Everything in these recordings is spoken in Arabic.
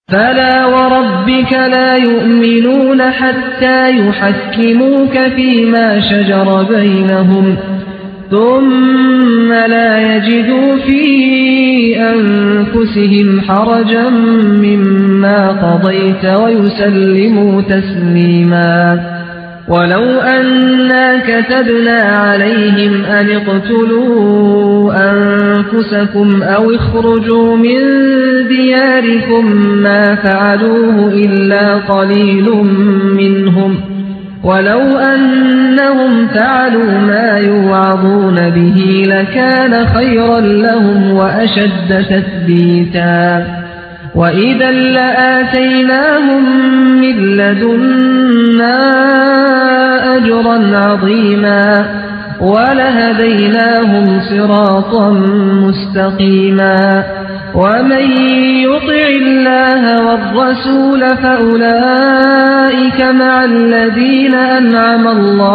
فلا وربك لا يؤمنون حتى يحكموك فيما شجر بينهم ثم لا يجدوا في أنفسهم حرجا مما قضيت ويسلموا تسليما. ولو أنا كتبنا عليهم أن اقتلوا أنفسكم أو اخرجوا من دياركم ما فعلوه إلا قليل منهم ولو أنهم فعلوا ما يوعظون به لكان خيرا لهم وأشد تثبيتا. وإذا لآتيناهم من لدنا أجرا عظيما ولهديناهم صراطا مستقيما. ومن يطع الله والرسول فأولئك مع الذين أنعم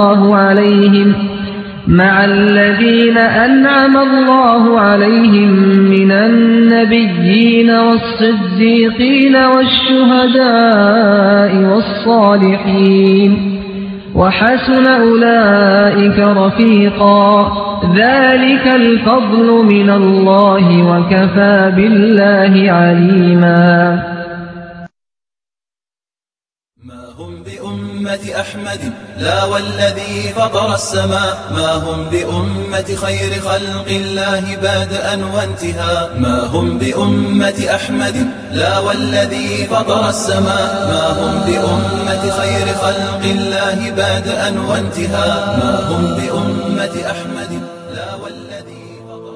الله عليهم من النبيين والصديقين والشهداء والصالحين وحسن أولئك رفيقا. ذلك الفضل من الله وكفى بالله عليما. ما هم بأمة أحمد لا والذي فطر السماء، ما هم بأمة خير خلق الله بادئا وانتهاء. ما هم بأمة أحمد لا والذي فطر السماء، ما هم بأمة خير خلق الله بادئا وانتهاء. ما هم بأمة أحمد لا والذي فطر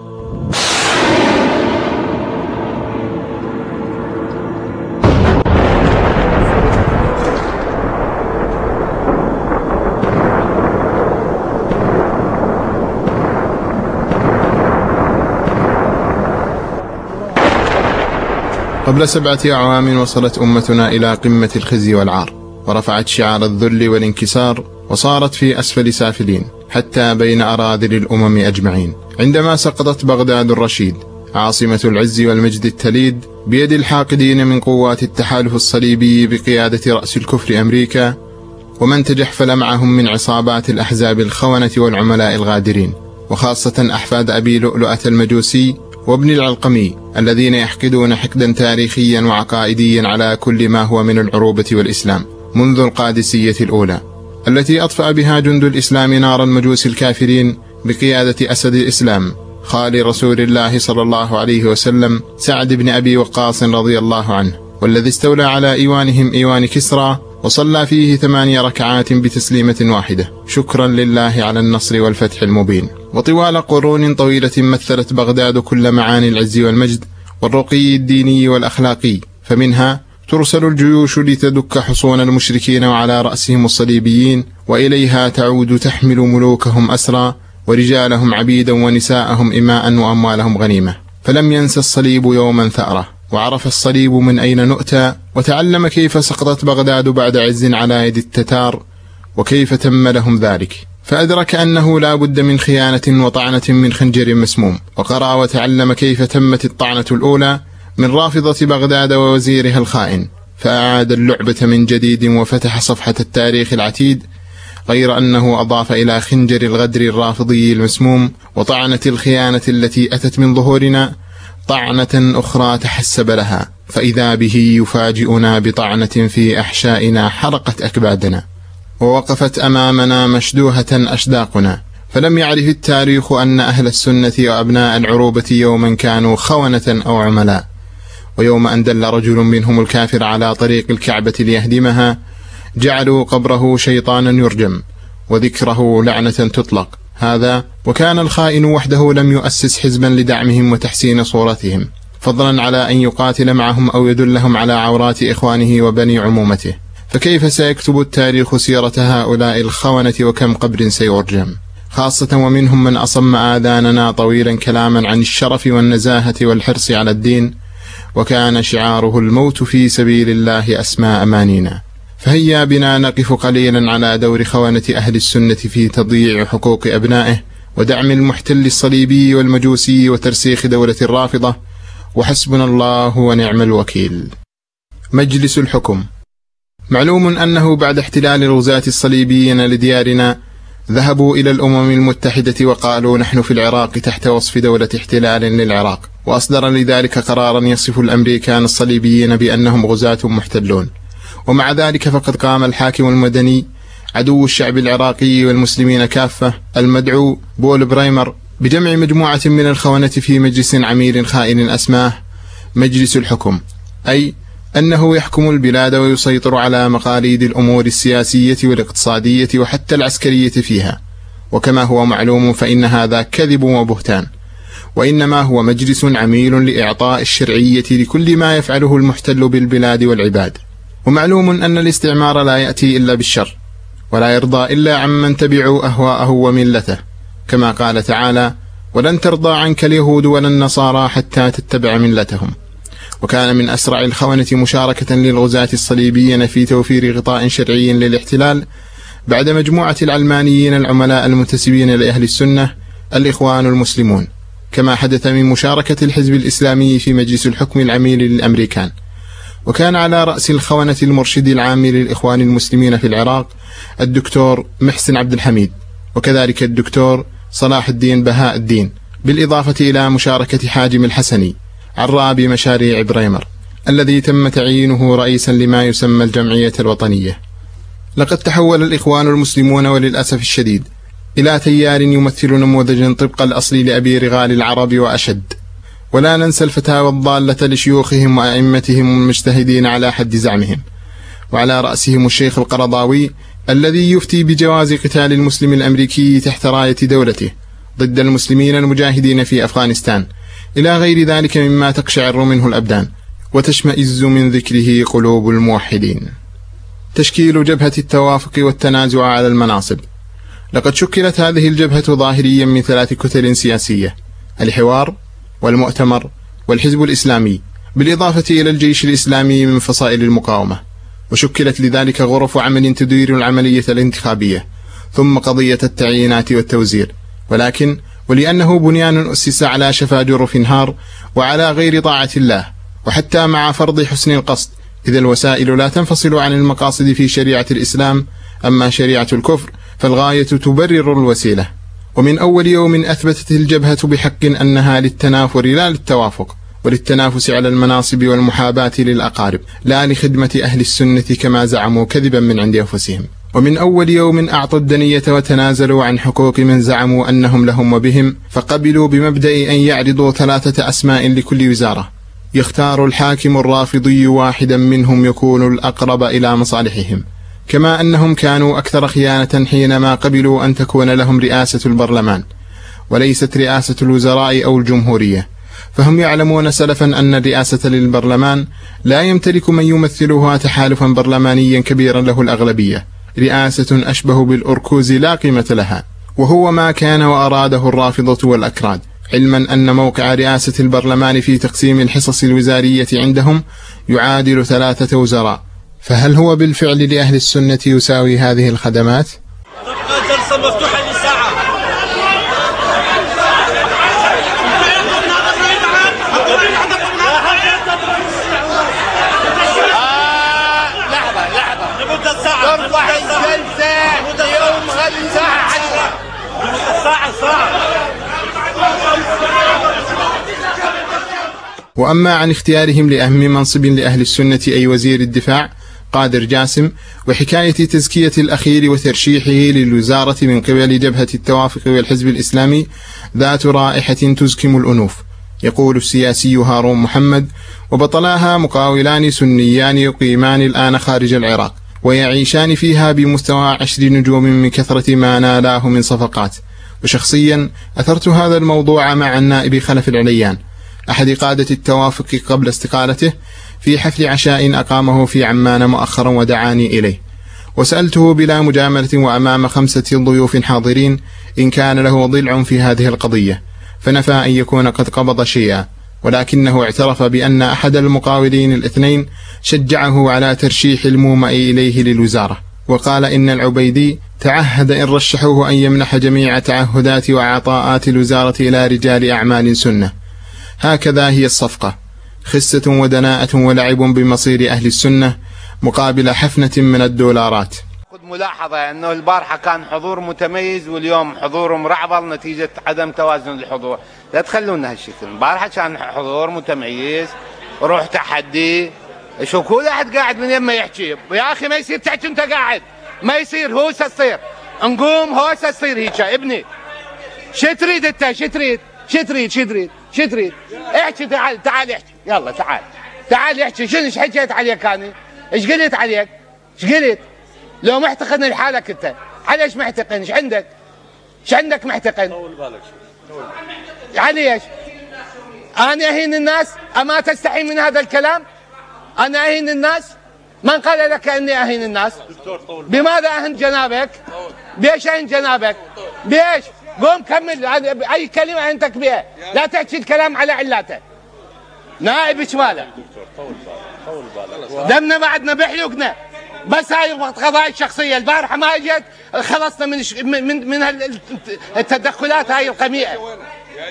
قبل 7 أعوام وصلت أمتنا إلى قمة الخزي والعار، ورفعت شعار الذل والانكسار، وصارت في أسفل سافلين حتى بين أراذل الأمم أجمعين، عندما سقطت بغداد الرشيد عاصمة العز والمجد التليد بيد الحاقدين من قوات التحالف الصليبي بقيادة رأس الكفر أمريكا، ومن تجحفل معهم من عصابات الأحزاب الخونة والعملاء الغادرين، وخاصة أحفاد أبي لؤلؤة المجوسي وابن العلقمي الذين يحقدون حقدا تاريخيا وعقائديا على كل ما هو من العروبة والإسلام، منذ القادسية الأولى التي أطفأ بها جند الإسلام نار المجوس الكافرين بقيادة أسد الإسلام خال رسول الله صلى الله عليه وسلم سعد بن أبي وقاص رضي الله عنه، والذي استولى على إيوانهم إيوان كسرى وصلى فيه 8 ركعات بتسليمة واحدة، شكرا لله على النصر والفتح المبين. وطوال قرون طويلة مثلت بغداد كل معاني العز والمجد والرقي الديني والأخلاقي، فمنها ترسل الجيوش لتدك حصون المشركين وعلى رأسهم الصليبيين، وإليها تعود تحمل ملوكهم أسرى ورجالهم عبيدا ونساءهم إماء وأموالهم غنيمة. فلم ينس الصليب يوما ثأره، وعرف الصليب من أين نؤتى، وتعلم كيف سقطت بغداد بعد عز على يد التتار وكيف تم لهم ذلك، فأدرك أنه لا بد من خيانة وطعنة من خنجر مسموم، وقرأ وتعلم كيف تمت الطعنة الأولى من رافضة بغداد ووزيرها الخائن، فأعاد اللعبة من جديد وفتح صفحة التاريخ العتيد، غير أنه أضاف إلى خنجر الغدر الرافضي المسموم وطعنة الخيانة التي أتت من ظهورنا طعنة أخرى تحسب لها، فإذا به يفاجئنا بطعنة في أحشائنا حرقت أكبادنا ووقفت أمامنا مشدوهة أشداقنا. فلم يعرف التاريخ أن أهل السنة وأبناء العروبة يوما كانوا خونة أو عملاء، ويوم أن دل رجل منهم الكافر على طريق الكعبة ليهدمها جعلوا قبره شيطانا يرجم وذكره لعنة تطلق. هذا وكان الخائن وحده لم يؤسس حزبا لدعمهم وتحسين صورتهم، فضلا على أن يقاتل معهم أو يدلهم على عورات إخوانه وبني عمومته. فكيف سيكتب التاريخ سيرة هؤلاء الخونة وكم قبر سيرجم، خاصة ومنهم من أصم آذاننا طويلا كلاما عن الشرف والنزاهة والحرص على الدين، وكان شعاره الموت في سبيل الله أسمى أمانينا. فهيا بنا نقف قليلا على دور خونة أهل السنة في تضييع حقوق أبنائه ودعم المحتل الصليبي والمجوسي وترسيخ دولة الرافضة، وحسبنا الله ونعم الوكيل. مجلس الحكم. معلوم أنه بعد احتلال الغزاة الصليبيين لديارنا ذهبوا إلى الأمم المتحدة وقالوا نحن في العراق تحت وصف دولة احتلال للعراق، وأصدر لذلك قرارا يصف الأمريكان الصليبيين بأنهم غزاة محتلون. ومع ذلك فقد قام الحاكم المدني عدو الشعب العراقي والمسلمين كافة المدعو بول برايمر بجمع مجموعة من الخونة في مجلس عميل خائن أسماه مجلس الحكم، أي أنه يحكم البلاد ويسيطر على مقاليد الأمور السياسية والاقتصادية وحتى العسكرية فيها. وكما هو معلوم فإن هذا كذب وبهتان، وإنما هو مجلس عميل لإعطاء الشرعية لكل ما يفعله المحتل بالبلاد والعباد. ومعلوم أن الاستعمار لا يأتي إلا بالشر، ولا يرضى إلا عمن تبعوا أهواءه وملته، كما قال تعالى: ولن ترضى عنك اليهود ولا النصارى حتى تتبع ملتهم. وكان من أسرع الخونة مشاركة للغزاة الصليبيين في توفير غطاء شرعي للاحتلال بعد مجموعة العلمانيين العملاء المنتسبين لأهل السنة الإخوان المسلمون، كما حدث من مشاركة الحزب الإسلامي في مجلس الحكم العميل للأمريكان. وكان على رأس الخونة المرشد العام للإخوان المسلمين في العراق الدكتور محسن عبد الحميد، وكذلك الدكتور صلاح الدين بهاء الدين، بالإضافة إلى مشاركة حاجم الحسني عراب مشاريع برايمر الذي تم تعيينه رئيسا لما يسمى الجمعية الوطنية. لقد تحول الإخوان المسلمون وللأسف الشديد إلى تيار يمثل نموذجا طبق الأصل لأبي رغال العرب وأشد. ولا ننسى الفتاوى الضالة لشيوخهم وأئمتهم المجتهدين على حد زعمهم، وعلى رأسهم الشيخ القرضاوي الذي يفتي بجواز قتال المسلم الأمريكي تحت راية دولته ضد المسلمين المجاهدين في أفغانستان، إلى غير ذلك مما تقشعر منه الأبدان وتشمئز من ذكره قلوب الموحدين. تشكيل جبهة التوافق والتنازع على المناصب. لقد شكلت هذه الجبهة ظاهريا من 3 كتل سياسية: الحوار والمؤتمر والحزب الإسلامي، بالإضافة إلى الجيش الإسلامي من فصائل المقاومة. وشكلت لذلك غرف عمل تدير العملية الانتخابية، ثم قضية التعيينات والتوزير. ولأنه بنيان أسس على شفا جرف هار وعلى غير طاعة الله، وحتى مع فرض حسن القصد، إذ الوسائل لا تنفصل عن المقاصد في شريعة الإسلام، أما شريعة الكفر فالغاية تبرر الوسيلة. ومن أول يوم أثبتت الجبهة بحق أنها للتنافر لا للتوافق، وللتنافس على المناصب والمحاباة للأقارب، لا لخدمة أهل السنة كما زعموا كذبا من عند أنفسهم. ومن أول يوم أعطوا الدنية وتنازلوا عن حقوق من زعموا أنهم لهم وبهم، فقبلوا بمبدأ أن يعرضوا 3 أسماء لكل وزارة، يختار الحاكم الرافضي واحدا منهم يكون الأقرب إلى مصالحهم. كما أنهم كانوا أكثر خيانة حينما قبلوا أن تكون لهم رئاسة البرلمان وليست رئاسة الوزراء أو الجمهورية، فهم يعلمون سلفا أن الرئاسة للبرلمان لا يمتلك من يمثلها تحالفا برلمانيا كبيرا له الأغلبية، رئاسة أشبه بالأركوز لا قيمة لها، وهو ما كان وأراده الرافضة والأكراد، علما أن موقع رئاسة البرلمان في تقسيم الحصص الوزارية عندهم يعادل 3 وزراء. فهل هو بالفعل لأهل السنة يساوي هذه الخدمات؟ تبقى جلسة مفتوحة لساعة. لحظة لمدة ساعة. ترفع الجلسة يوم غد ساعة 10. لمدة ساعة. وأما عن اختيارهم لأهم منصب لأهل السنة أي وزير الدفاع قادر جاسم، وحكاية تزكية الأخير وترشيحه للوزارة من قبل جبهة التوافق والحزب الإسلامي ذات رائحة تزكم الأنوف. يقول السياسي هارون محمد: وبطلاها مقاولان سنيان يقيمان الآن خارج العراق، ويعيشان فيها بمستوى 10 نجوم من كثرة ما نالاه من صفقات. وشخصيا أثرت هذا الموضوع مع النائب خلف العليان أحد قادة التوافق قبل استقالته في حفل عشاء أقامه في عمان مؤخرا ودعاني إليه، وسألته بلا مجاملة وأمام 5 ضيوف حاضرين إن كان له ضلع في هذه القضية، فنفى أن يكون قد قبض شيئا، ولكنه اعترف بأن أحد المقاولين الاثنين شجعه على ترشيح المومئ إليه للوزارة، وقال إن العبيدي تعهد إن رشحوه أن يمنح جميع تعهدات وعطاءات الوزارة إلى رجال أعمال سنة. هكذا هي الصفقة، خسة ودناءة ولعب بمصير أهل السنة مقابل حفنة من الدولارات. خذ ملاحظة أنه البارحة كان حضور متميز واليوم حضور مرعبل نتيجة عدم توازن الحضور. لا تخلونا هالشكل. البارحة كان حضور متميز، روح تحدي. شو كل واحد قاعد من يمه يحكي يا أخي ما يصير تحكي أنت قاعد، ما يصير هوسة تصير، نقوم هوسة تصير هيك ابني. شو تريد أنت؟ شو تريد؟ شو تريد؟ شو تريد؟ شو تريد؟ احكي تعال تعال احكي، يلا تعال تعال احكي. شنو ايش حكيت عليك أنا؟ ايش قلت عليك؟ ايش قلت؟ لو محتقن لحالك أنت، على ايش محتقن؟ ايش عندك؟ ايش عندك محتقن؟ طول بالك علي ايش؟ أنا أهين الناس؟ أما تستحي من هذا الكلام؟ أنا أهين الناس؟ من قال لك أني أهين الناس؟ بماذا أهن جنابك؟ بإيش أهن جنابك؟ بإيش؟ قوم كمل أي كلمة أهنتك بها، لا تحكي الكلام على علاته. نائب شماله دمنا بعدنا بحيوكنا، بس هاي قضايا شخصية. البارحة ما اجت خلصنا من التدخلات هاي القميئة. يا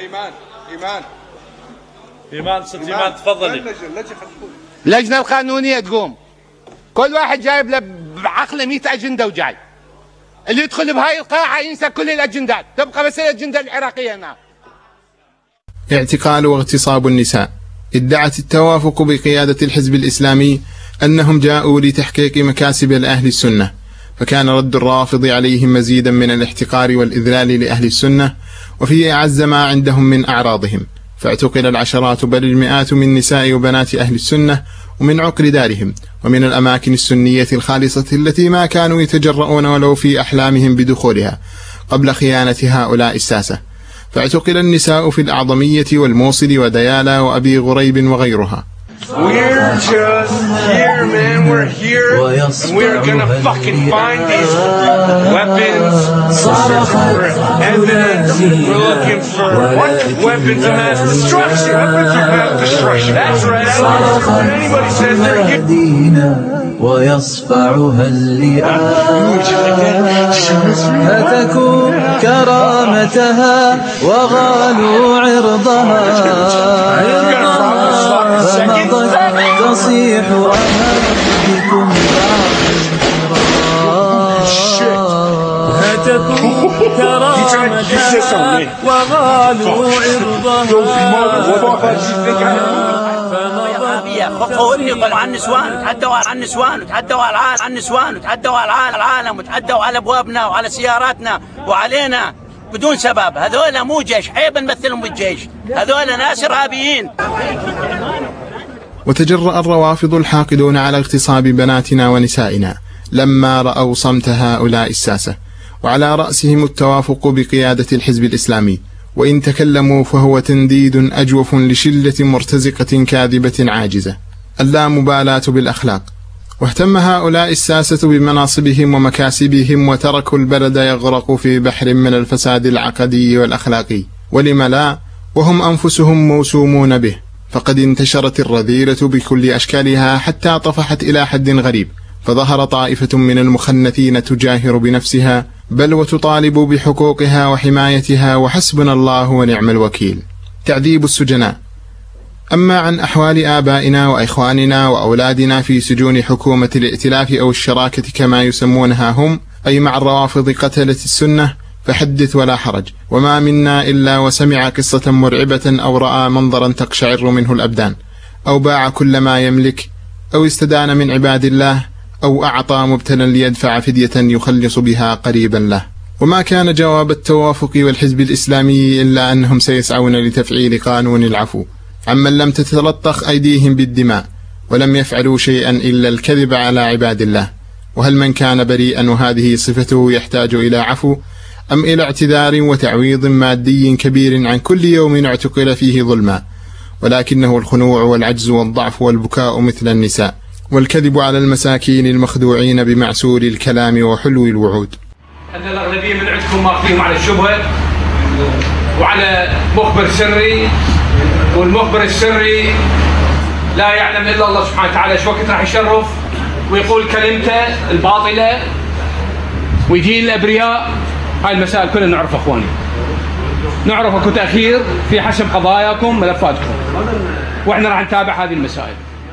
إيمان ست إيمان تفضلي. اللجنة القانونية تقوم، كل واحد جايب له بعقله 100 أجندة وجاي. اللي يدخل بهاي القاعة ينسى كل الأجندات، تبقى بس الأجندة العراقية هنا. اعتقال واغتصاب النساء. ادعت التوافق بقيادة الحزب الإسلامي أنهم جاءوا لتحقيق مكاسب لأهل السنة، فكان رد الرافض عليهم مزيدا من الاحتقار والإذلال لأهل السنة وفي أعز ما عندهم من أعراضهم، فاعتقل العشرات بل المئات من نساء وبنات أهل السنة ومن عقر دارهم ومن الأماكن السنية الخالصة التي ما كانوا يتجرؤون ولو في أحلامهم بدخولها قبل خيانة هؤلاء الساسة. فاعتقل النساء في الأعظمية والموصل وديالى وأبي غريب وغيرها. We're just here, man. We're here, and we're gonna fucking find these weapons. For evidence. We're looking for weapons of mass destruction. Weapons of mass destruction. That's right. I don't care what anybody says. They're here. ويصفعها اللئام هتكوا كرامتها وغالوا عرضها فمضت تصيح أمامكم هتكوا كرامتها وغالوا عرضها خطفوا ابني عن النسوان وتعدوا على النسوان وتعدوا على النسوان وتعدوا على العالم وتعدوا على ابوابنا وعلى سياراتنا وعلينا بدون سبب. هذول مو جيش، عيب نمثلهم بالجيش، هذول ناس ارهابيين. وتجرأ الروافض الحاقدون على اغتصاب بناتنا ونسائنا لما رأوا صمت هؤلاء الساسة، وعلى رأسهم التوافق بقيادة الحزب الإسلامي، وإن تكلموا فهو تنديد أجوف لشلة مرتزقة كاذبة عاجزة. اللامبالاة بالأخلاق. واهتم هؤلاء الساسة بمناصبهم ومكاسبهم وتركوا البلد يغرق في بحر من الفساد العقدي والأخلاقي. ولم لا وهم أنفسهم موسومون به، فقد انتشرت الرذيلة بكل أشكالها حتى طفحت إلى حد غريب، فظهر طائفة من المخنثين تجاهر بنفسها بل وتطالب بحقوقها وحمايتها، وحسبنا الله ونعم الوكيل. تعذيب السجناء. أما عن أحوال آبائنا وإخواننا وأولادنا في سجون حكومة الائتلاف أو الشراكة كما يسمونها هم، أي مع الروافض قتلة السنة، فحدث ولا حرج، وما منا إلا وسمع قصة مرعبة أو رأى منظرا تقشعر منه الأبدان، أو باع كل ما يملك، أو استدان من عباد الله، أو أعطى مبتلا ليدفع فدية يخلص بها قريبا له. وما كان جواب التوافق والحزب الإسلامي إلا أنهم سيسعون لتفعيل قانون العفو عمن لم تتلطخ أيديهم بالدماء، ولم يفعلوا شيئا إلا الكذب على عباد الله. وهل من كان بريئا وهذه صفته يحتاج إلى عفو، أم إلى اعتذار وتعويض مادي كبير عن كل يوم اعتقل فيه ظلما؟ ولكنه الخنوع والعجز والضعف والبكاء مثل النساء، والكذب على المساكين المخدوعين بمعسول الكلام وحلو الوعود. أن الأغلبية من عندكم ماخذينهم على الشبهة وعلى مخبر سري، والمخبر السري لا يعلم إلا الله سبحانه وتعالى ايش وقت راح يشرف ويقول كلمته الباطلة ويجي الأبرياء. هاي المسائل كلنا نعرف أخواني. نعرف اكو تأخير في حسب قضاياكم ملفاتكم، واحنا راح نتابع هذه المسائل.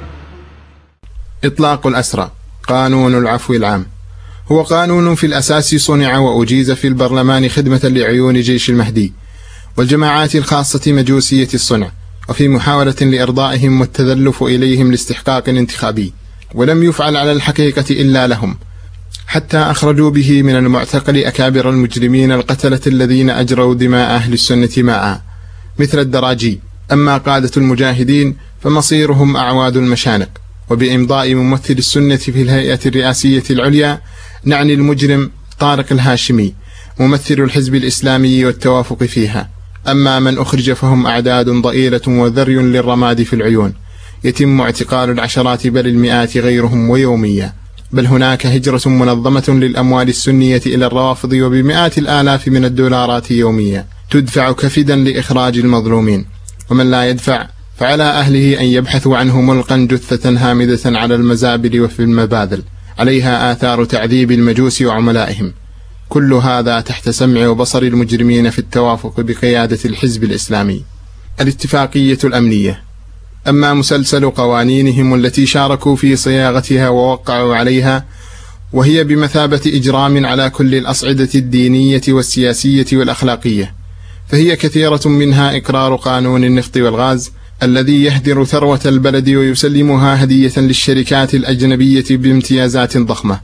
إطلاق الأسرى. قانون العفو العام هو قانون في الأساس صنع وأجيز في البرلمان خدمة لعيون جيش المهدي والجماعات الخاصة مجوسية الصنع، وفي محاولة لإرضائهم والتذلف إليهم لاستحقاق انتخابي، ولم يفعل على الحقيقة إلا لهم، حتى أخرجوا به من المعتقل أكابر المجرمين القتلة الذين أجروا دماء أهل السنة معا مثل الدراجي. أما قادة المجاهدين فمصيرهم أعواد المشانق. وبإمضاء ممثل السنة في الهيئة الرئاسية العليا نعني المجرم طارق الهاشمي ممثل الحزب الإسلامي والتوافق فيها. أما من أخرج فهم أعداد ضئيلة وذري للرماد في العيون، يتم اعتقال العشرات بل المئات غيرهم ويوميا. بل هناك هجرة منظمة للأموال السنية إلى الروافض وبمئات الآلاف من الدولارات يوميا تدفع كفدا لإخراج المظلومين، ومن لا يدفع فعلى أهله أن يبحثوا عنه ملقا جثة هامدة على المزابل وفي المباذل عليها آثار تعذيب المجوس وعملائهم. كل هذا تحت سمع وبصر المجرمين في التوافق بقيادة الحزب الإسلامي. الاتفاقية الأمنية. أما مسلسل قوانينهم التي شاركوا في صياغتها ووقعوا عليها، وهي بمثابة إجرام على كل الأصعدة الدينية والسياسية والأخلاقية، فهي كثيرة منها إقرار قانون النفط والغاز الذي يهدر ثروة البلد ويسلمها هدية للشركات الأجنبية بامتيازات ضخمة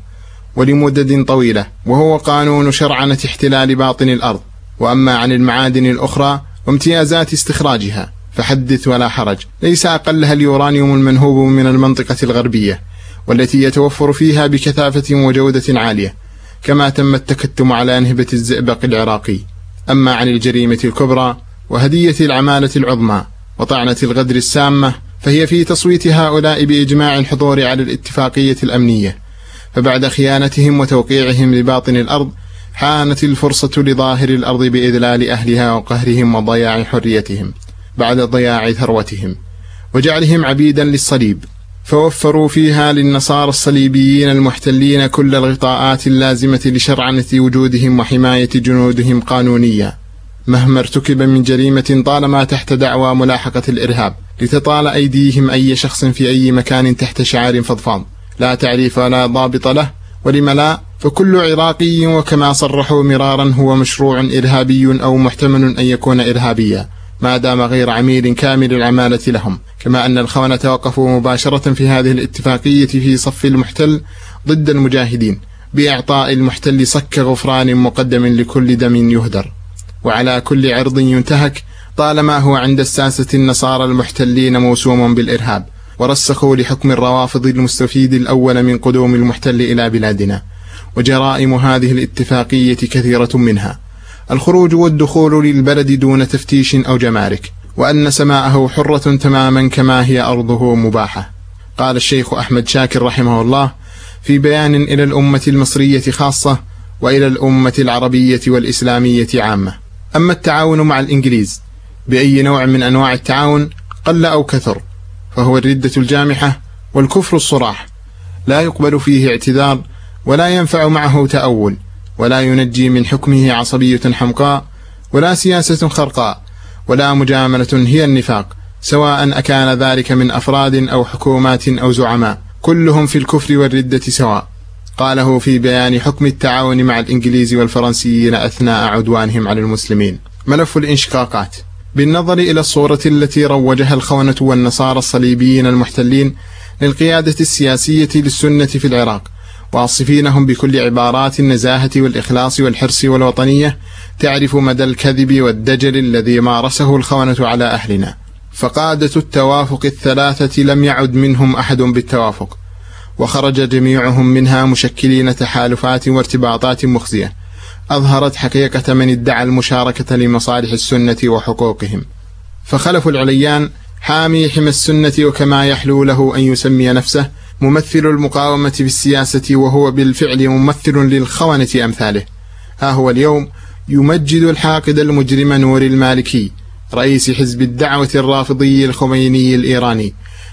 ولمدد طويلة، وهو قانون شرعنة احتلال باطن الأرض. وأما عن المعادن الأخرى وامتيازات استخراجها فحدث ولا حرج، ليس أقلها اليورانيوم المنهوب من المنطقة الغربية والتي يتوفر فيها بكثافة وجودة عالية، كما تم التكتم على نهبة الزئبق العراقي. أما عن الجريمة الكبرى وهدية العمالة العظمى وطعنة الغدر السامة، فهي في تصويت هؤلاء بإجماع الحضور على الاتفاقية الأمنية. فبعد خيانتهم وتوقيعهم لباطن الأرض حانت الفرصة لظاهر الأرض بإذلال أهلها وقهرهم وضياع حريتهم بعد ضياع ثروتهم وجعلهم عبيدا للصليب، فوفروا فيها للنصارى الصليبيين المحتلين كل الغطاءات اللازمة لشرعنة وجودهم وحماية جنودهم قانونيا، مهما ارتكب من جريمة طالما تحت دعوى ملاحقة الإرهاب، لتطال أيديهم أي شخص في أي مكان تحت شعار فضفاض لا تعريف ولا ضابط له. ولم لا؟ فكل عراقي وكما صرحوا مرارا هو مشروع إرهابي أو محتمل أن يكون إرهابيا ما دام غير عميل كامل العمالة لهم. كما أن الخونة وقفوا مباشرة في هذه الاتفاقية في صف المحتل ضد المجاهدين بإعطاء المحتل صك غفران مقدم لكل دم يهدر وعلى كل عرض ينتهك طالما هو عند الساسة النصارى المحتلين موسوم بالإرهاب، ورسخوا لحكم الروافض المستفيد الأول من قدوم المحتل إلى بلادنا. وجرائم هذه الاتفاقية كثيرة منها الخروج والدخول للبلد دون تفتيش أو جمارك، وأن سماءه حرة تماما كما هي أرضه مباحة. قال الشيخ أحمد شاكر رحمه الله في بيان إلى الأمة المصرية خاصة وإلى الأمة العربية والإسلامية عامة: أما التعاون مع الإنجليز بأي نوع من أنواع التعاون قل أو كثر فهو الردة الجامحة والكفر الصراح، لا يقبل فيه اعتذار ولا ينفع معه تأول، ولا ينجي من حكمه عصبية حمقاء ولا سياسة خرقاء ولا مجاملة هي النفاق، سواء أكان ذلك من أفراد أو حكومات أو زعماء، كلهم في الكفر والردة سواء. قاله في بيان حكم التعاون مع الإنجليز والفرنسيين أثناء عدوانهم على المسلمين. ملف الانشقاقات. بالنظر إلى الصورة التي روجها الخونة والنصارى الصليبيين المحتلين للقيادة السياسية للسنة في العراق، واصفينهم بكل عبارات النزاهة والإخلاص والحرص والوطنية، تعرف مدى الكذب والدجل الذي مارسه الخونة على أهلنا. فقادة التوافق الثلاثة لم يعد منهم أحد بالتوافق، وخرج جميعهم منها مشكلين تحالفات وارتباطات مخزية أظهرت حقيقة من ادعى المشاركة لمصالح السنة وحقوقهم. فخلف العليان حامي حمى السنة، وكما يحلو له أن يسمي نفسه ممثل المقاومة في السياسة وهو بالفعل ممثل للخونة أمثاله، ها هو اليوم يمجد الحاقد المجرم نور المالكي رئيس حزب الدعوة الرافضي الخميني الإيراني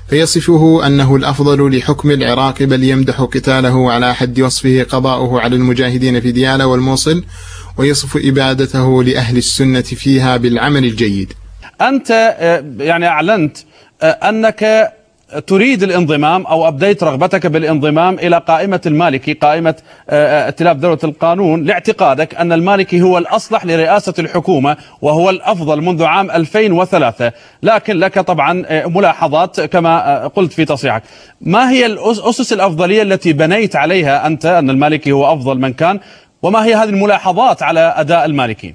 فيصفه أنه الأفضل لحكم العراق، بل يمدح قتاله على حد وصفه قضاؤه على المجاهدين في ديالى والموصل، ويصف إبادته لأهل السنة فيها بالعمل الجيد. أنت يعني أعلنت أنك تريد الانضمام أو أبديت رغبتك بالانضمام إلى قائمة المالكي، قائمة ائتلاف دولة القانون، لاعتقادك أن المالكي هو الأصلح لرئاسة الحكومة وهو الأفضل منذ عام 2003. لكن لك طبعا ملاحظات كما قلت في تصريحك. ما هي الأسس الأفضلية التي بنيت عليها أنت أن المالكي هو أفضل من كان، وما هي هذه الملاحظات على أداء المالكي؟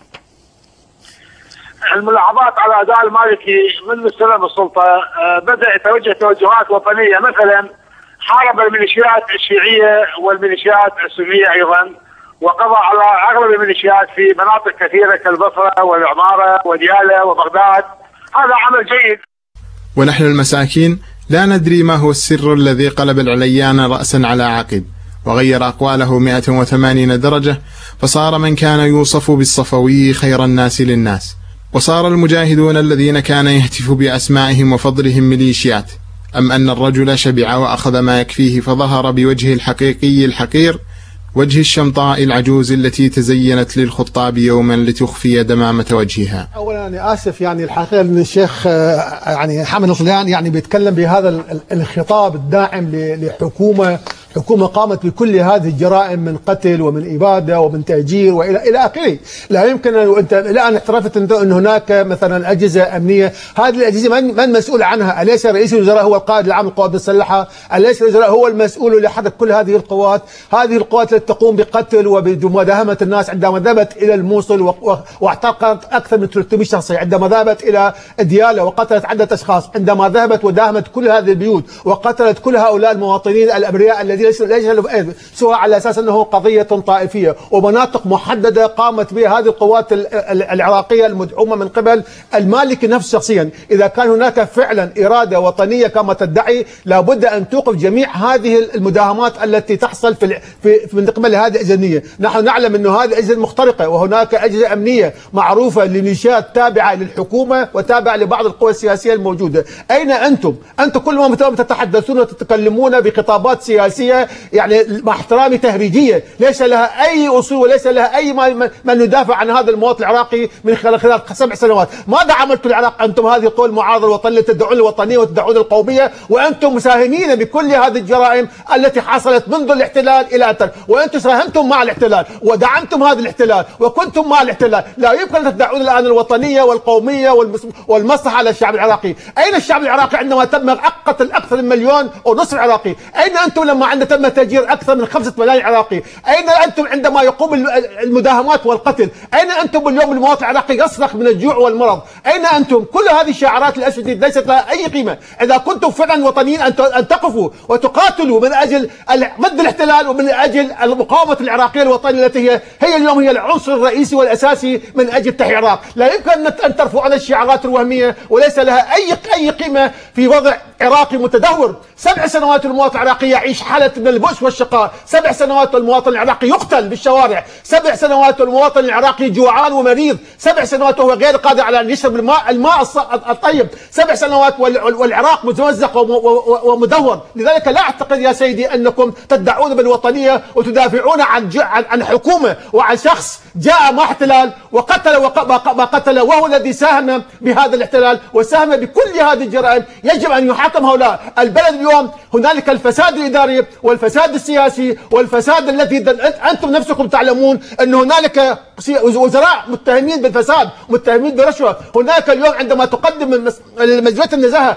الملاحظات على أداء المالكي منذ استلم السلطة بدأ يتوجه توجهات وطنية. مثلا حارب الميليشيات الشيعية والميليشيات السنية أيضا، وقضى على أغلب الميليشيات في مناطق كثيرة كالبصرة والعمارة وديالى وبغداد. هذا عمل جيد. ونحن المساكين لا ندري ما هو السر الذي قلب العليان رأسا على عقب وغير أقواله 180 درجة، فصار من كان يوصف بالصفوي خير الناس للناس، وصار المجاهدون الذين كان يهتف بأسمائهم وفضلهم ميليشيات. أم أن الرجل شبع وأخذ ما يكفيه فظهر بوجه الحقيقي الحقير، وجه الشمطاء العجوز التي تزينت للخطاب يوما لتخفي دمامة وجهها. أولا أنا آسف، يعني الحقيقة أن الشيخ يعني حامد الغليان يعني بيتكلم بهذا الخطاب الداعم لحكومة قامت بكل هذه الجرائم من قتل ومن إبادة ومن تأجير وإلى آخره. لا يمكن أنت الآن اعترفت أن هناك مثلا أجهزة أمنية، هذه الأجهزة من مسؤول عنها؟ أليس رئيس الوزراء هو القائد العام للقوات المسلحة؟ أليس الوزراء هو المسؤول لحرك كل هذه القوات؟ هذه القوات التي تقوم بقتل وبمداهمة الناس عندما ذهبت إلى الموصل واعتقلت أكثر من 300 شخصية، عندما ذهبت إلى ديالى وقتلت عدة أشخاص، عندما ذهبت وداهمت كل هذه البيوت وقتلت كل هؤلاء المواطنين الأبرياء الذين ليس سواء على أساس أنه قضية طائفية، ومناطق محددة قامت بها هذه القوات العراقية المدعومة من قبل المالكي نفسه شخصيا. إذا كان هناك فعلا إرادة وطنية كما تدعي، لابد أن توقف جميع هذه المداهمات التي تحصل من قبل هذه الأجهزة. نحن نعلم أن هذه الأجهزة مخترقة، وهناك أجهزة أمنية معروفة لميليشيات تابعة للحكومة وتابعة لبعض القوى السياسية الموجودة. أين أنتم كل ما تتحدثون وتتكلمون بخطابات سياسية يعني مع احترامي تهريجية ليس لها أي أصول وليس لها أي من يدافع عن هذا المواطن العراقي من خلال 7 سنوات. ماذا عملتم العراق أنتم؟ هذه القوى المعارضة الوطنية تدعون الوطنية وتدعون القومية، وأنتم مساهمين بكل هذه الجرائم التي حصلت منذ الاحتلال إلى أن وأنتم ساهمتم مع الاحتلال ودعمتم هذا الاحتلال وكنتم مع الاحتلال. لا يمكن أن تدعون الآن الوطنية والقومية والمصلحة على الشعب العراقي. أين الشعب العراقي عندما تم قتل أكثر من 1.5 مليون عراقي؟ أين أنتم لما تم تهجير أكثر من 5 ملايين عراقي؟ أين أنتم عندما يقوم المداهمات والقتل؟ أين أنتم اليوم المواطن العراقي يصرخ من الجوع والمرض؟ أين أنتم؟ كل هذه الشعارات للأسف ليست لها أي قيمة. إذا كنتم فعلا وطنيين أن تقفوا وتقاتلوا من أجل ضد الاحتلال ومن أجل المقاومة العراقية الوطنية التي هي اليوم هي العنصر الرئيسي والأساسي من أجل تحيي العراق. لا يمكن أن ترفعوا عن الشعارات الوهمية وليس لها أي قيمة في وضع عراقي متدهور. 7 سنوات المواطن العراقي يعيش حالة من البؤس والشقاء، 7 سنوات المواطن العراقي يقتل بالشوارع، 7 سنوات المواطن العراقي جوعان ومريض، 7 سنوات وهو غير قادر على أن يشرب الماء الطيب، 7 سنوات والعراق متمزق ومدهور. لذلك لا أعتقد يا سيدي أنكم تدعون بالوطنية وتدافعون عن حكومة وعن شخص جاء مع احتلال وقتل ما قتل، وهو الذي ساهم بهذا الاحتلال وساهم بكل هذه الجرائم. يجب أن يحاكم هؤلاء. البلد اليوم هنالك الفساد الإداري والفساد السياسي والفساد الذي أنتم نفسكم تعلمون أن هنالك وزراء متهمين بالفساد متهمين برشوة. هناك اليوم عندما تقدم مجلس النزاهة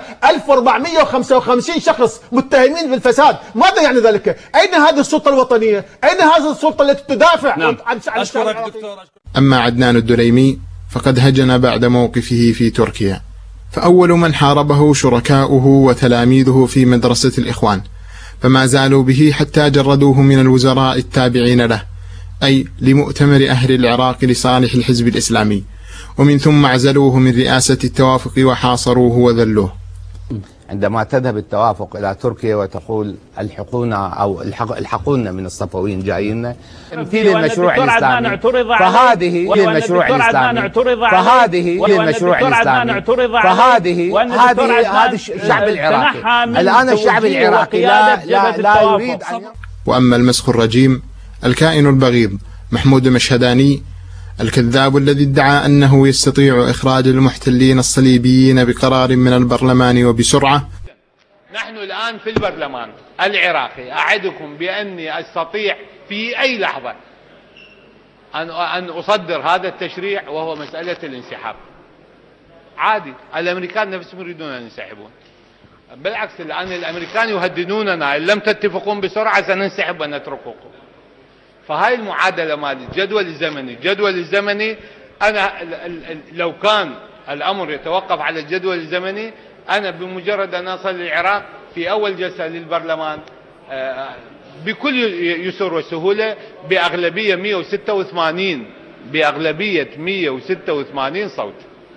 1455 شخص متهمين بالفساد. ماذا يعني ذلك؟ أين هذه السلطة الوطنية؟ أين هذه السلطة التي تدافع عن الشعب العراقي؟ أما عدنان الدليمي فقد هجن بعد موقفه في تركيا، فأول من حاربه شركاؤه وتلاميذه في مدرسة الإخوان، فما زالوا به حتى جردوه من الوزراء التابعين له، أي لمؤتمر أهل العراق لصالح الحزب الإسلامي، ومن ثم عزلوه من رئاسة التوافق وحاصروه وذلوه. عندما تذهب التوافق إلى تركيا وتقول الحقونا أو الحقونا من الصفويين جايين تمثيل المشروع الإسلامي، فهذه المشروع الإسلامي، هذا الشعب العراقي الآن، الشعب العراقي لا يريد أن. وأما المسخ الرجيم الكائن البغيض محمود المشهداني الكذاب الذي ادعى أنه يستطيع إخراج المحتلين الصليبيين بقرار من البرلمان وبسرعة. نحن الآن في البرلمان العراقي، أعدكم بأني أستطيع في أي لحظة أن أصدر هذا التشريع، وهو مسألة الانسحاب. عادي، الأمريكان نفسهم يريدون أن ينسحبون، بالعكس الآن الأمريكان يهددوننا إن لم تتفقون بسرعة سننسحب ونترككم. فهاي المعادلة مال الجدول الزمني أنا لو كان الأمر يتوقف على الجدول الزمني، أنا بمجرد أن أصل للعراق في أول جلسة للبرلمان بكل يسر وسهولة بأغلبية 186 صوت،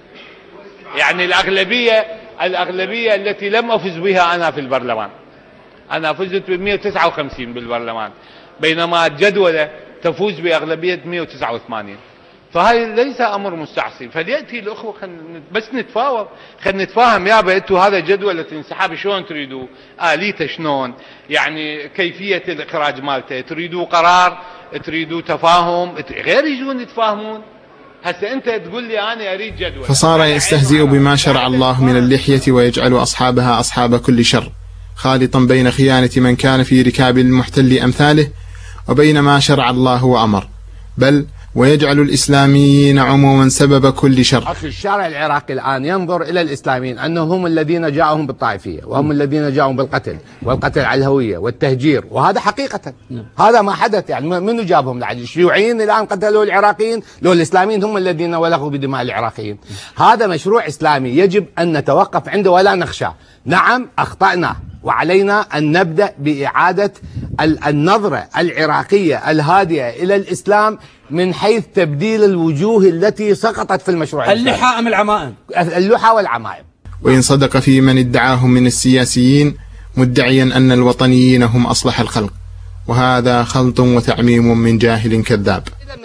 يعني الأغلبية التي لم أفز بها أنا في البرلمان. أنا فزت ب 159 بالبرلمان، بينما الجدولة تفوز بأغلبية 189. فهي ليس أمر مستعصي. فليأتي الأخوة بس نتفاوض، خلينا نتفاهم. يابا انتوا هذا جدولة الانسحاب شلون تريدوا؟ آليته شلون؟ يعني كيفية الإخراج مالته، تريدوا قرار، تريدوا تفاهم، غير يجون يتفاهمون. هسه انت تقول لي انا اريد جدول. فصار يستهزئ بما شرع الله من اللحية ويجعل أصحابها أصحاب كل شر، خالطا بين خيانة من كان في ركاب المحتل أمثاله وبين ما شرع الله وأمر، بل ويجعل الإسلاميين عموما سبب كل شر. أخي الشارع العراقي الآن ينظر إلى الإسلاميين أنهم هم الذين جاءهم بالطائفية، وهم الذين جاءهم بالقتل والقتل على الهوية والتهجير، وهذا حقيقة هذا ما حدث. يعني منو جابهم لعل؟ الشيوعيين الآن قتلوا العراقيين، لو الإسلاميين هم الذين ولغوا بدماء العراقيين. هذا مشروع إسلامي يجب أن نتوقف عنده ولا نخشى. نعم أخطأنا، وعلينا أن نبدأ بإعادة النظرة العراقية الهادئة إلى الإسلام من حيث تبديل الوجوه التي سقطت في المشروع. اللحى أم العمائم؟ اللحى والعمائم. وإن صدق في من ادعاهم من السياسيين مدعيا أن الوطنيين هم أصلح الخلق، وهذا خلط وتعميم من جاهل كذاب.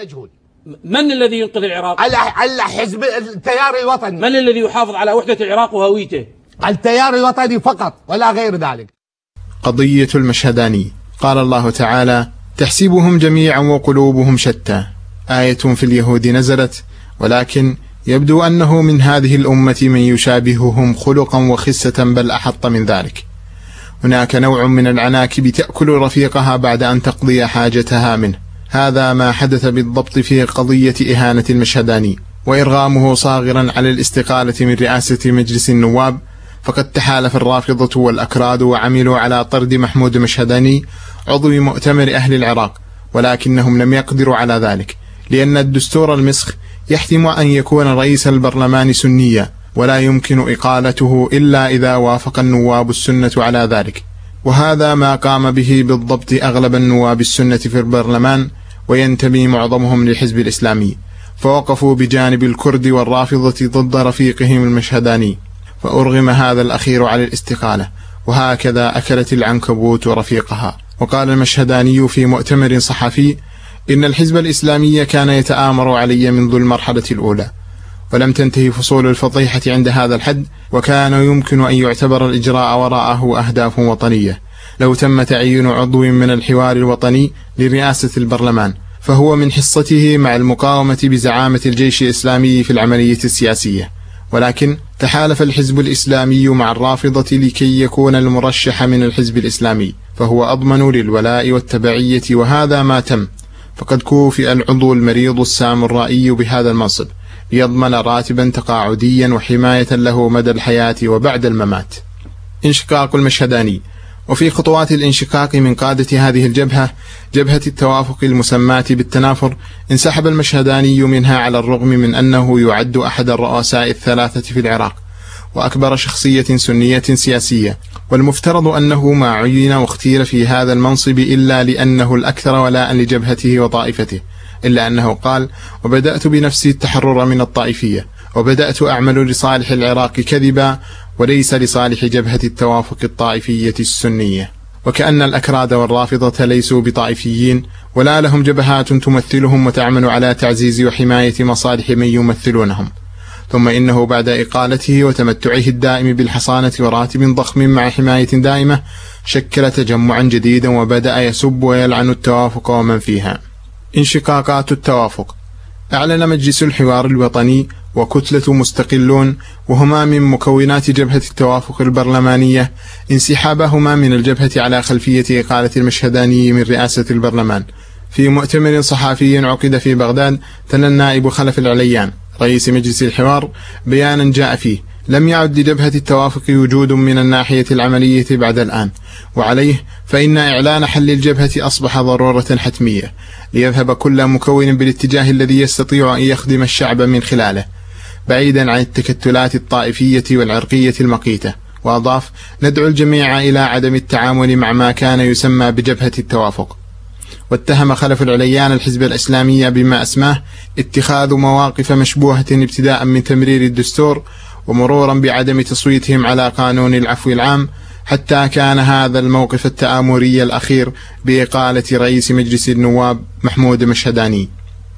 من الذي ينقذ العراق؟ الحزب التيار الوطني. من الذي يحافظ على وحدة العراق وهويته؟ التيار الوطني فقط ولا غير ذلك. قضية المشهداني. قال الله تعالى: تحسبهم جميعا وقلوبهم شتى. آية في اليهود نزلت، ولكن يبدو أنه من هذه الأمة من يشابههم خلقا وخسة، بل أحط من ذلك. هناك نوع من العناكب تأكل رفيقها بعد أن تقضي حاجتها منه. هذا ما حدث بالضبط في قضية إهانة المشهداني وإرغامه صاغرا على الاستقالة من رئاسة مجلس النواب. فقد تحالف الرافضة والأكراد وعملوا على طرد محمود المشهداني عضو مؤتمر أهل العراق، ولكنهم لم يقدروا على ذلك، لأن الدستور المسخ يحتم أن يكون رئيس البرلمان سنيا، ولا يمكن إقالته إلا إذا وافق النواب السنة على ذلك. وهذا ما قام به بالضبط أغلب النواب السنة في البرلمان، وينتمي معظمهم للحزب الإسلامي، فوقفوا بجانب الكرد والرافضة ضد رفيقهم المشهداني، فأرغم هذا الأخير على الاستقالة. وهكذا أكلت العنكبوت رفيقها. وقال المشهداني في مؤتمر صحفي: إن الحزب الإسلامي كان يتآمر علي منذ المرحلة الأولى، ولم تنتهي فصول الفضيحة عند هذا الحد، وكان يمكن أن يعتبر الإجراء وراءه أهداف وطنية لو تم تعيين عضو من الحوار الوطني لرئاسة البرلمان، فهو من حصته مع المقاومة بزعامة الجيش الإسلامي في العملية السياسية. ولكن تحالف الحزب الإسلامي مع الرافضة لكي يكون المرشح من الحزب الإسلامي، فهو أضمن للولاء والتبعية، وهذا ما تم. فقد كوفئ العضو المريض السامرائي بهذا المنصب ليضمن راتبا تقاعديا وحماية له مدى الحياة وبعد الممات. انشقاق المشهداني. وفي خطوات الانشقاق من قادة هذه الجبهة، جبهة التوافق المسماة بالتنافر، انسحب المشهداني منها على الرغم من أنه يعد أحد الرؤساء الثلاثة في العراق وأكبر شخصية سنية سياسية، والمفترض أنه ما عين واختير في هذا المنصب إلا لأنه الأكثر ولاء لجبهته وطائفته، إلا أنه قال: وبدأت بنفسي التحرر من الطائفية، وبدأت أعمل لصالح العراق كذبا، وليس لصالح جبهة التوافق الطائفية السنية، وكأن الأكراد والرافضة ليسوا بطائفيين ولا لهم جبهات تمثلهم وتعمل على تعزيز وحماية مصالح من يمثلونهم. ثم إنه بعد إقالته وتمتعه الدائم بالحصانة وراتب ضخم مع حماية دائمة شكل تجمعا جديدا وبدأ يسب ويلعن التوافق ومن فيها. انشقاقات التوافق. أعلن مجلس الحوار الوطني وكتلة مستقلون وهما من مكونات جبهة التوافق البرلمانية انسحابهما من الجبهة على خلفية إقالة المشهداني من رئاسة البرلمان. في مؤتمر صحفي عقد في بغداد تلا النائب خلف العليان رئيس مجلس الحوار بيانا جاء فيه: لم يعد لجبهة التوافق وجود من الناحية العملية بعد الآن، وعليه فإن إعلان حل الجبهة أصبح ضرورة حتمية ليذهب كل مكون بالاتجاه الذي يستطيع أن يخدم الشعب من خلاله بعيدا عن التكتلات الطائفية والعرقية المقيتة. وأضاف: ندعو الجميع إلى عدم التعامل مع ما كان يسمى بجبهة التوافق. واتهم خلف العليان الحزب الإسلامي بما أسماه اتخاذ مواقف مشبوهة ابتداء من تمرير الدستور ومرورا بعدم تصويتهم على قانون العفو العام، حتى كان هذا الموقف التآمري الأخير بإقالة رئيس مجلس النواب محمود مشهداني.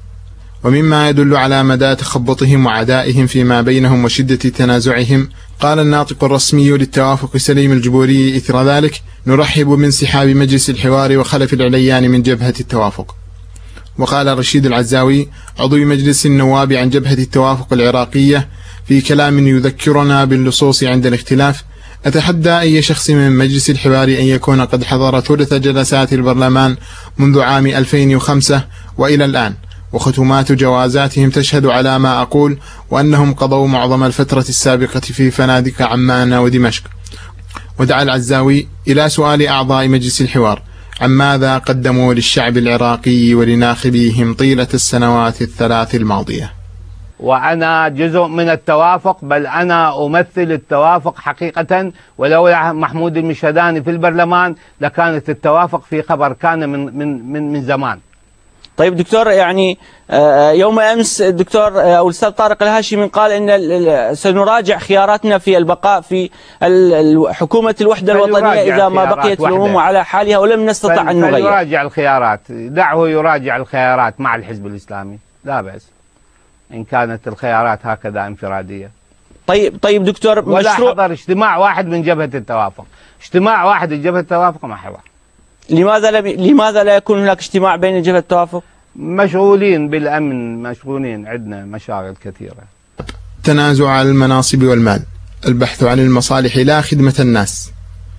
ومما يدل على مدى تخبطهم وعدائهم فيما بينهم وشدة تنازعهم، قال الناطق الرسمي للتوافق سليم الجبوري إثر ذلك: نرحب بانسحاب مجلس الحوار وخلف العليان من جبهة التوافق. وقال رشيد العزاوي عضو مجلس النواب عن جبهة التوافق العراقية في كلام يذكرنا باللصوص عند الاختلاف: أتحدى أي شخص من مجلس الحوار أن يكون قد حضر ثلث جلسات البرلمان منذ عام 2005 وإلى الآن، وختمات جوازاتهم تشهد على ما أقول، وأنهم قضوا معظم الفترة السابقة في فنادق عمان ودمشق. ودعا العزاوي إلى سؤال أعضاء مجلس الحوار عن ماذا قدموا للشعب العراقي ولناخبيهم طيلة السنوات الثلاث الماضية. وأنا جزء من التوافق، بل أنا أمثل التوافق حقيقة، ولولا محمود المشهداني في البرلمان لكانت التوافق في خبر كان من زمان. طيب دكتور، يعني يوم أمس الدكتور أو الأستاذ طارق الهاشمي قال إن سنراجع خياراتنا في البقاء في حكومة الوحدة الوطنية إذا ما بقيت الأمور على حالها ولم نستطع أن نغير. يراجع الخيارات، دعه يراجع الخيارات مع الحزب الإسلامي، لا بأس إن كانت الخيارات هكذا انفرادية. طيب دكتور، ولا حضر اجتماع واحد من جبهة التوافق، اجتماع واحد من جبهة التوافق ما حضر. لماذا لا يكون هناك اجتماع بين جبهة التوافق؟ مشغولين بالأمن، مشغولين، عندنا مشاغل كثيرة. تنازع على المناصب والمال، البحث عن المصالح لا خدمة الناس.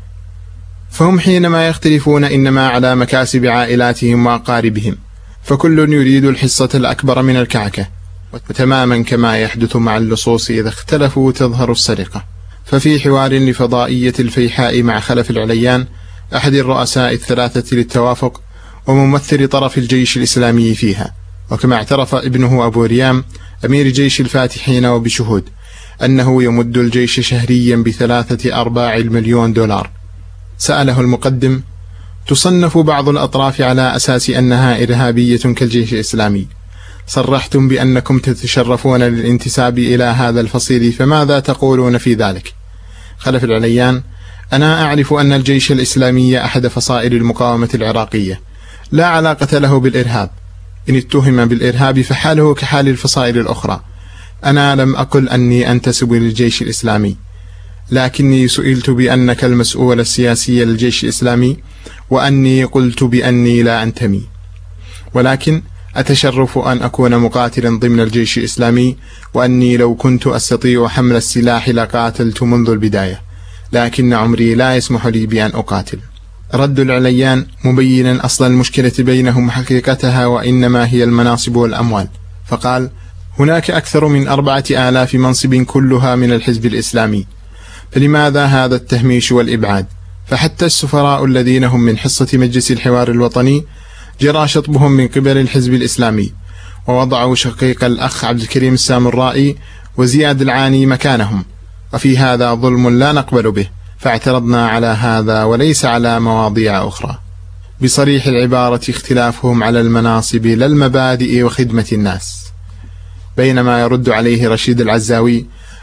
فهم حينما يختلفون إنما على مكاسب عائلاتهم وأقاربهم، فكل يريد الحصة الأكبر من الكعكة. وتماما كما يحدث مع اللصوص إذا اختلفوا تظهر السرقة. ففي حوار لفضائية الفيحاء مع خلف العليان أحد الرؤساء الثلاثة للتوافق وممثل طرف الجيش الإسلامي فيها، وكما اعترف ابنه أبو ريام أمير جيش الفاتحين وبشهود أنه يمد الجيش شهريا ب3/4 مليون دولار، سأله المقدم: تصنف بعض الأطراف على أساس أنها إرهابية كالجيش الإسلامي، صرحتم بأنكم تتشرفون للانتساب إلى هذا الفصيل، فماذا تقولون في ذلك؟ خلف العليان: أنا أعرف أن الجيش الإسلامي أحد فصائل المقاومة العراقية، لا علاقة له بالإرهاب، إن اتهم بالإرهاب فحاله كحال الفصائل الأخرى. أنا لم أقل أني أنتسب للجيش الإسلامي، لكني سئلت بأنك المسؤول السياسي للجيش الإسلامي، وأني قلت بأني لا أنتمي، ولكن أتشرف أن أكون مقاتلا ضمن الجيش الإسلامي، وأني لو كنت أستطيع حمل السلاح لقاتلت منذ البداية، لكن عمري لا يسمح لي بأن أقاتل. رد العليان مبينا أصل المشكلة بينهم حقيقتها، وإنما هي المناصب والأموال، فقال: هناك أكثر من 4000 منصب كلها من الحزب الإسلامي، فلماذا هذا التهميش والإبعاد؟ فحتى السفراء الذين هم من حصة مجلس الحوار الوطني جرى شطبهم من قبل الحزب الإسلامي، ووضعوا شقيق الأخ عبد الكريم السامرائي وزياد العاني مكانهم، وفي هذا ظلم لا نقبل به، فاعترضنا على هذا وليس على مواضيع أخرى. بصريح العبارة اختلافهم على المناصب لا المبادئ وخدمة الناس. بينما يرد عليه رشيد العزاوي: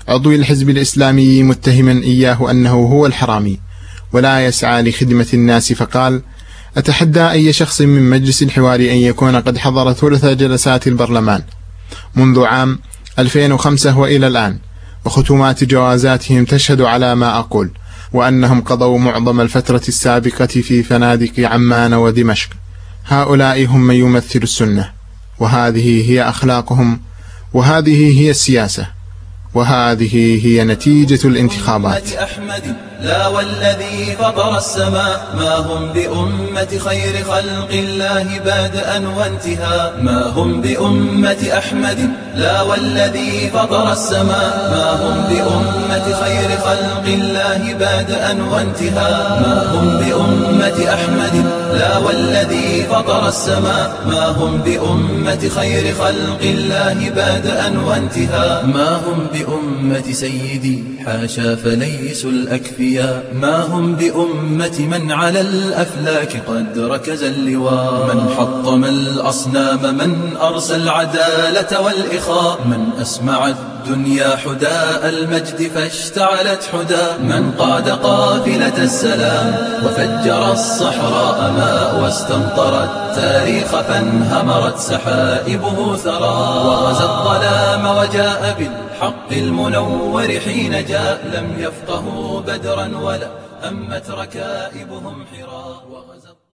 عضو الحزب الإسلامي متهما إياه أنه هو الحرامي ولا يسعى لخدمة الناس، فقال: أتحدى أي شخص من مجلس الحوار أن يكون قد حضر ثلث جلسات البرلمان منذ عام 2005 وإلى الآن، وختمات جوازاتهم تشهد على ما أقول، وأنهم قضوا معظم الفترة السابقة في فنادق عمان ودمشق. هؤلاء هم من يمثل السنة، وهذه هي أخلاقهم، وهذه هي السياسة، وهذه هي نتيجة الانتخابات. أحمد لا والذي فطر السماء، ما هم بأمة خير خلق الله بادئا وانتهاء. ما هم بأمة أحمد لا والذي فطر السماء، ما هم بأمة خير خلق الله بادئا وانتهاء. ما هم بأمة أحمد لا والذي فطر السماء، ما هم بأمة خير خلق الله بادئا وانتهاء. ما هم بأمة سيدي حاشا فليسوا الأكفياء، ما هم بأمة من على الأفلاك قد ركز اللواء. من حطم الأصنام، من أرسى العدالة والإخاء، من أسمع الدنيا حداء المجد فاشتعلت حداء. من قاد قافلة السلام وفجر الصحراء ماء، واستمطر التاريخ فانهمرت سحائبه ثرى. وغزا الظلام وجاء بالحق المنور حين جاء، لم يفقهوا بدرا ولا أمت ركائبهم حراء.